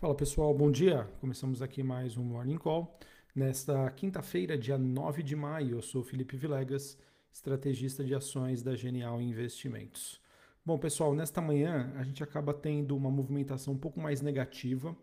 Fala pessoal, bom dia. Começamos aqui mais um Morning Call. Nesta quinta-feira, dia 9 de maio, eu sou Felipe Vilegas, estrategista de ações da Genial Investimentos. Bom pessoal, nesta manhã a gente acaba tendo uma movimentação um pouco mais negativa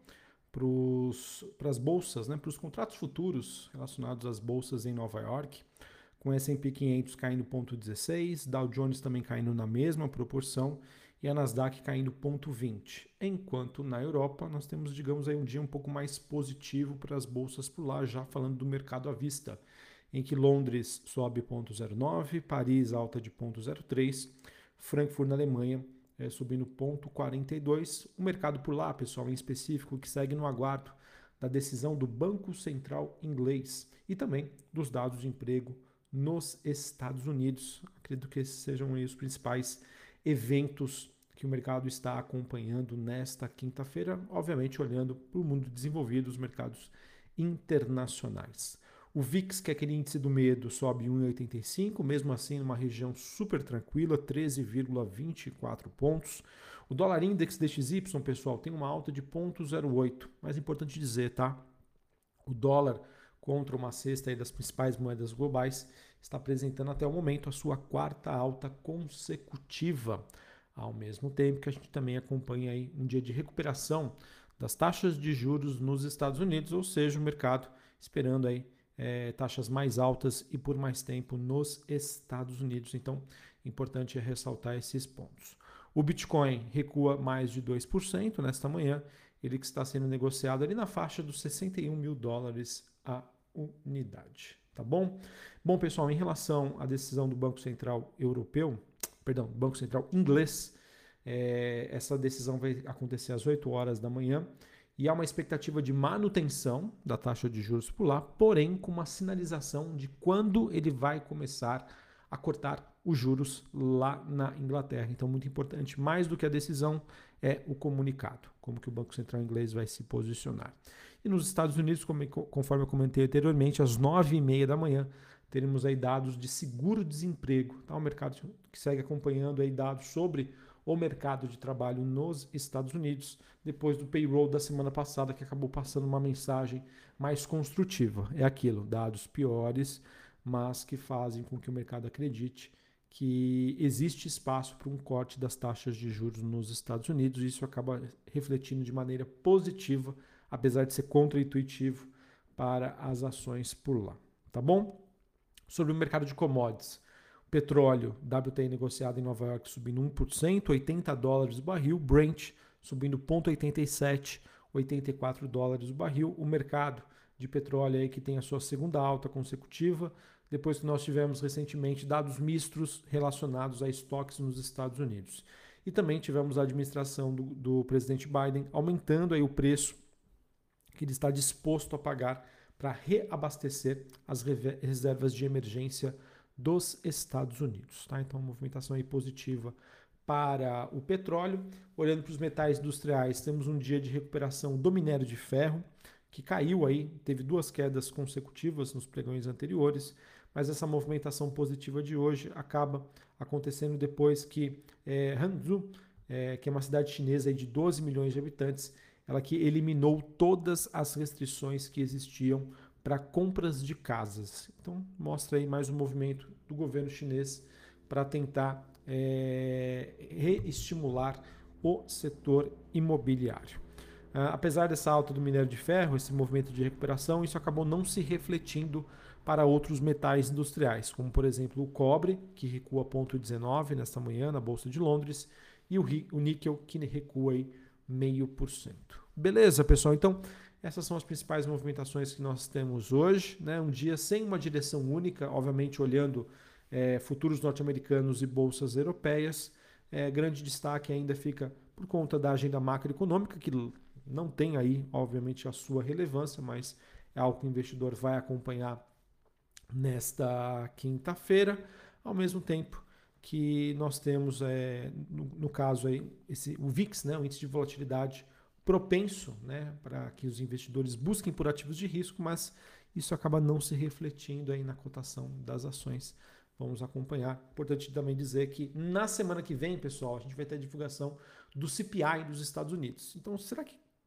para as bolsas, né, para os contratos futuros relacionados às bolsas em Nova York, com S&P 500 caindo 0,16, Dow Jones também caindo na mesma proporção e a Nasdaq caindo 0,20. Enquanto na Europa nós temos, digamos aí, um dia um pouco mais positivo para as bolsas por lá, já falando do mercado à vista, em que Londres sobe 0,09, Paris alta de 0,03, Frankfurt na Alemanha subindo 0,42. O mercado por lá, pessoal, em específico, que segue no aguardo da decisão do Banco Central inglês e também dos dados de emprego nos Estados Unidos. Acredito que esses sejam os principais eventos que o mercado está acompanhando nesta quinta-feira, obviamente olhando para o mundo desenvolvido, os mercados internacionais. O VIX, que é aquele índice do medo, sobe 1,85, mesmo assim numa região super tranquila, 13,24 pontos. O dólar index DXY, pessoal, tem uma alta de 0,08, mas é importante dizer, tá? O dólar contra uma cesta aí das principais moedas globais está apresentando até o momento a sua quarta alta consecutiva, ao mesmo tempo que a gente também acompanha aí um dia de recuperação das taxas de juros nos Estados Unidos, ou seja, o mercado esperando aí taxas mais altas e por mais tempo nos Estados Unidos. Então, importante é ressaltar esses pontos. O Bitcoin recua mais de 2% nesta manhã, ele que está sendo negociado ali na faixa dos 61 mil dólares a unidade, tá bom? Bom, pessoal, em relação à decisão do Banco Central Europeu, perdão, Banco Central inglês, essa decisão vai acontecer às 8 horas da manhã e há uma expectativa de manutenção da taxa de juros por lá, porém com uma sinalização de quando ele vai começar a cortar os juros lá na Inglaterra. Então, muito importante, mais do que a decisão, é o comunicado, como que o Banco Central inglês vai se posicionar. E nos Estados Unidos, conforme eu comentei anteriormente, às 9h30 da manhã, teremos aí dados de seguro-desemprego. Tá? O mercado que segue acompanhando aí dados sobre o mercado de trabalho nos Estados Unidos, depois do payroll da semana passada, que acabou passando uma mensagem mais construtiva. É aquilo, dados piores, mas que fazem com que o mercado acredite que existe espaço para um corte das taxas de juros nos Estados Unidos, e isso acaba refletindo de maneira positiva, apesar de ser contraintuitivo para as ações por lá. Tá bom? Sobre o mercado de commodities, o petróleo WTI negociado em Nova York subindo 1%, 80 dólares o barril, Brent subindo 0,87, 84 dólares o barril. O mercado de petróleo aí que tem a sua segunda alta consecutiva, depois que nós tivemos recentemente dados mistos relacionados a estoques nos Estados Unidos. E também tivemos a administração do presidente Biden aumentando aí o preço que ele está disposto a pagar para reabastecer as reservas de emergência dos Estados Unidos. Tá? Então, uma movimentação aí positiva para o petróleo. Olhando para os metais industriais, temos um dia de recuperação do minério de ferro, que caiu aí, teve duas quedas consecutivas nos pregões anteriores, mas essa movimentação positiva de hoje acaba acontecendo depois que Hangzhou, que é uma cidade chinesa aí de 12 milhões de habitantes, ela que eliminou todas as restrições que existiam para compras de casas. Então, mostra aí mais um movimento do governo chinês para tentar reestimular o setor imobiliário. Apesar dessa alta do minério de ferro, esse movimento de recuperação, isso acabou não se refletindo para outros metais industriais, como por exemplo o cobre, que recua 0,19 nesta manhã na Bolsa de Londres, e o níquel, que recua aí 0,5%. Beleza, pessoal? Então, essas são as principais movimentações que nós temos hoje, né? Um dia sem uma direção única, obviamente olhando futuros norte-americanos e bolsas europeias. Grande destaque ainda fica por conta da agenda macroeconômica, que não tem aí, obviamente, a sua relevância, mas é algo que o investidor vai acompanhar nesta quinta-feira, ao mesmo tempo que nós temos, no caso, aí, o VIX, né, o índice de volatilidade propenso, né, para que os investidores busquem por ativos de risco, mas isso acaba não se refletindo aí na cotação das ações. Vamos acompanhar. Importante também dizer que na semana que vem, pessoal, a gente vai ter a divulgação do CPI dos Estados Unidos. Então, será que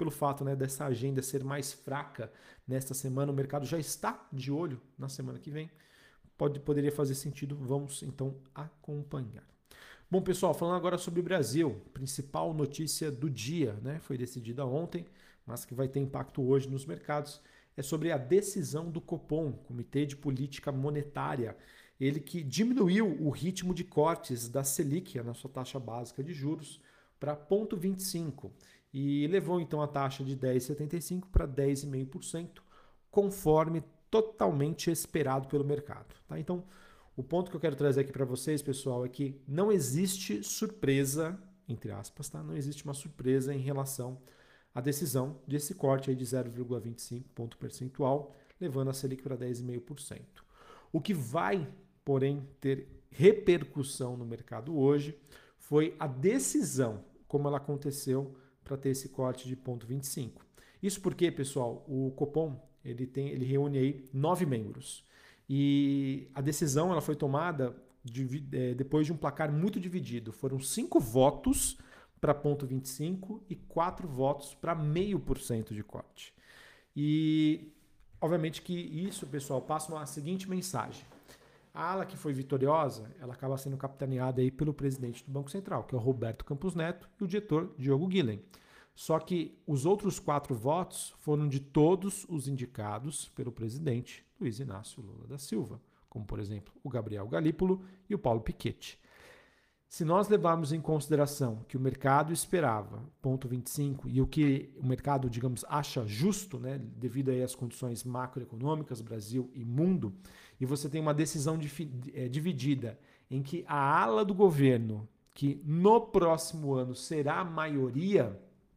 pelo fato, né, dessa agenda ser mais fraca nesta semana, o mercado já está de olho na semana que vem. Poderia fazer sentido, vamos então acompanhar. Bom, pessoal, falando agora sobre o Brasil, principal notícia do dia, né, foi decidida ontem, mas que vai ter impacto hoje nos mercados, é sobre a decisão do Copom, Comitê de Política Monetária, ele que diminuiu o ritmo de cortes da Selic, a nossa taxa básica de juros, para 0,25 e levou então a taxa de 10,75 para 10,5%, conforme totalmente esperado pelo mercado. Tá? Então, o ponto que eu quero trazer aqui para vocês, pessoal, é que não existe surpresa, entre aspas, tá? Não existe uma surpresa em relação à decisão desse corte aí de 0,25 ponto percentual, levando a Selic para 10,5%. O que vai, porém, ter repercussão no mercado hoje foi a decisão, como ela aconteceu, para ter esse corte de 0,25. Isso porque, pessoal, o Copom ele reúne aí 9 membros. E a decisão ela foi tomada depois de um placar muito dividido. Foram 5 votos para 0,25 e 4 votos para 0,5% de corte. E, obviamente que isso, pessoal, passa uma seguinte mensagem. A ala que foi vitoriosa, ela acaba sendo capitaneada aí pelo presidente do Banco Central, que é o Roberto Campos Neto, e o diretor Diogo Guilhem. Só que os outros 4 votos foram de todos os indicados pelo presidente Luiz Inácio Lula da Silva, como, por exemplo, o Gabriel Galípolo e o Paulo Piketty. Se nós levarmos em consideração que o mercado esperava 0,25 e o que o mercado, digamos, acha justo, né, devido aí às condições macroeconômicas, Brasil e mundo, e você tem uma decisão dividida em que a ala do governo, que no próximo ano será a maioria,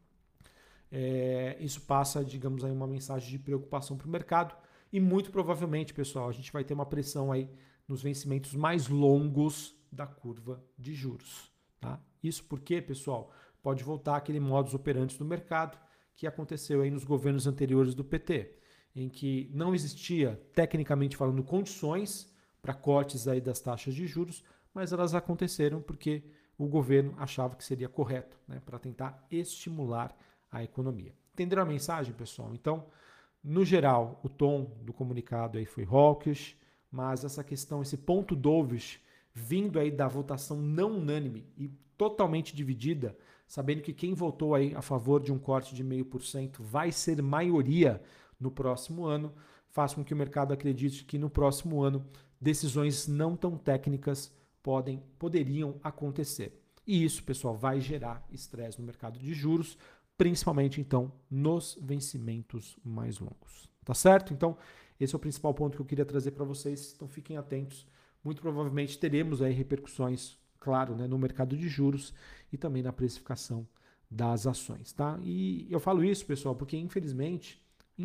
isso passa, digamos, aí uma mensagem de preocupação para o mercado e muito provavelmente, pessoal, a gente vai ter uma pressão aí nos vencimentos mais longos da curva de juros. Tá? Isso porque, pessoal, pode voltar aquele modus operandi do mercado que aconteceu aí nos governos anteriores do PT, em que não existia, tecnicamente falando, condições para cortes aí das taxas de juros, mas elas aconteceram porque o governo achava que seria correto, né, para tentar estimular a economia. Entenderam a mensagem, pessoal? Então, no geral, o tom do comunicado aí foi hawkish, mas essa questão, esse ponto dovish, vindo aí da votação não unânime e totalmente dividida, sabendo que quem votou aí a favor de um corte de 0,5% vai ser maioria no próximo ano, faz com que o mercado acredite que no próximo ano decisões não tão técnicas poderiam acontecer. E isso, pessoal, vai gerar estresse no mercado de juros, principalmente, então, nos vencimentos mais longos. Tá certo? Então, esse é o principal ponto que eu queria trazer para vocês, então fiquem atentos. Muito provavelmente teremos aí repercussões, claro, né, no mercado de juros e também na precificação das ações, tá? E eu falo isso, pessoal, porque infelizmente,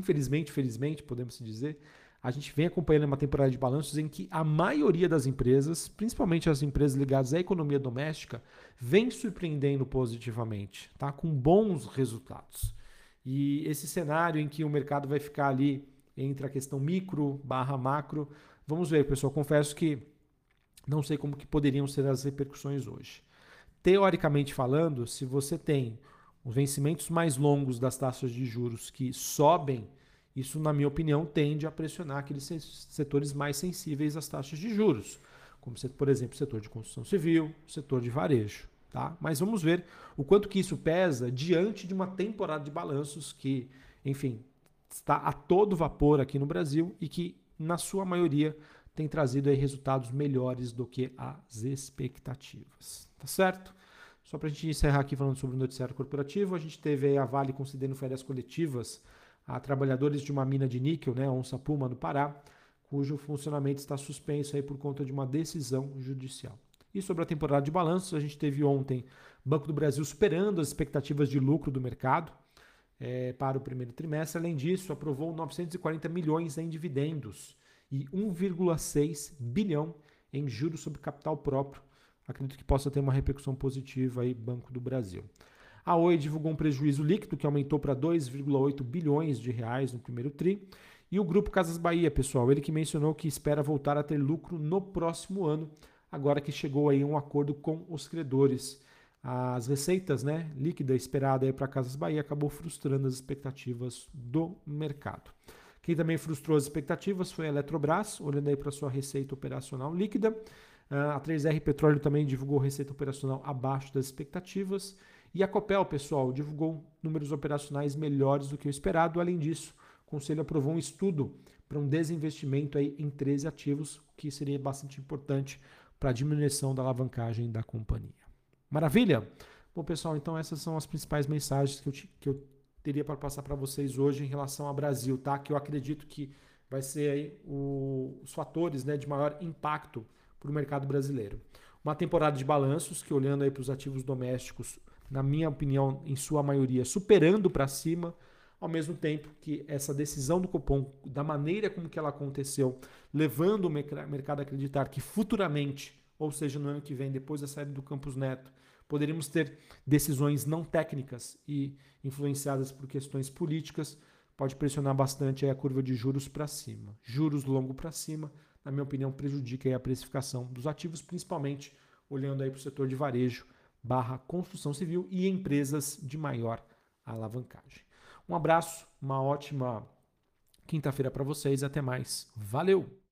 podemos dizer, a gente vem acompanhando uma temporada de balanços em que a maioria das empresas, principalmente as empresas ligadas à economia doméstica, vem surpreendendo positivamente, tá? Com bons resultados. E esse cenário em que o mercado vai ficar ali entre a questão micro / macro, vamos ver, pessoal, confesso que não sei como que poderiam ser as repercussões hoje. Teoricamente falando, se você tem os vencimentos mais longos das taxas de juros que sobem, isso, na minha opinião, tende a pressionar aqueles setores mais sensíveis às taxas de juros, como, por exemplo, o setor de construção civil, o setor de varejo. Tá? Mas vamos ver o quanto que isso pesa diante de uma temporada de balanços que, enfim, está a todo vapor aqui no Brasil e que, na sua maioria, tem trazido aí resultados melhores do que as expectativas. Tá certo? Só para a gente encerrar aqui falando sobre o noticiário corporativo, a gente teve aí a Vale concedendo férias coletivas a trabalhadores de uma mina de níquel, né, Onça Puma, no Pará, cujo funcionamento está suspenso aí por conta de uma decisão judicial. E sobre a temporada de balanços, a gente teve ontem Banco do Brasil superando as expectativas de lucro do mercado para o primeiro trimestre. Além disso, aprovou 940 milhões em dividendos e 1,6 bilhão em juros sobre capital próprio. Acredito que possa ter uma repercussão positiva aí, Banco do Brasil. A Oi divulgou um prejuízo líquido que aumentou para 2,8 bilhões de reais no primeiro tri. E o Grupo Casas Bahia, pessoal, ele que mencionou que espera voltar a ter lucro no próximo ano, agora que chegou aí um acordo com os credores. as receitas, né, líquida esperada para Casas Bahia acabou frustrando as expectativas do mercado. Quem também frustrou as expectativas foi a Eletrobras, olhando aí para sua receita operacional líquida. A 3R Petróleo também divulgou receita operacional abaixo das expectativas. E a Copel, pessoal, divulgou números operacionais melhores do que o esperado. Além disso, o Conselho aprovou um estudo para um desinvestimento aí em 13 ativos, o que seria bastante importante para a diminuição da alavancagem da companhia. Maravilha? Bom, pessoal, então essas são as principais mensagens que eu teria para passar para vocês hoje em relação ao Brasil, tá? Que eu acredito que vai ser aí os fatores, né, de maior impacto para o mercado brasileiro. Uma temporada de balanços que, olhando aí para os ativos domésticos, na minha opinião, em sua maioria, superando para cima, ao mesmo tempo que essa decisão do Copom, da maneira como que ela aconteceu, levando o mercado a acreditar que futuramente, ou seja, no ano que vem, depois da saída do Campos Neto, poderíamos ter decisões não técnicas e influenciadas por questões políticas, pode pressionar bastante a curva de juros para cima. Juros longo para cima, na minha opinião, prejudica a precificação dos ativos, principalmente olhando aí para o setor de varejo, construção civil e empresas de maior alavancagem. Um abraço, uma ótima quinta-feira para vocês, até mais. Valeu!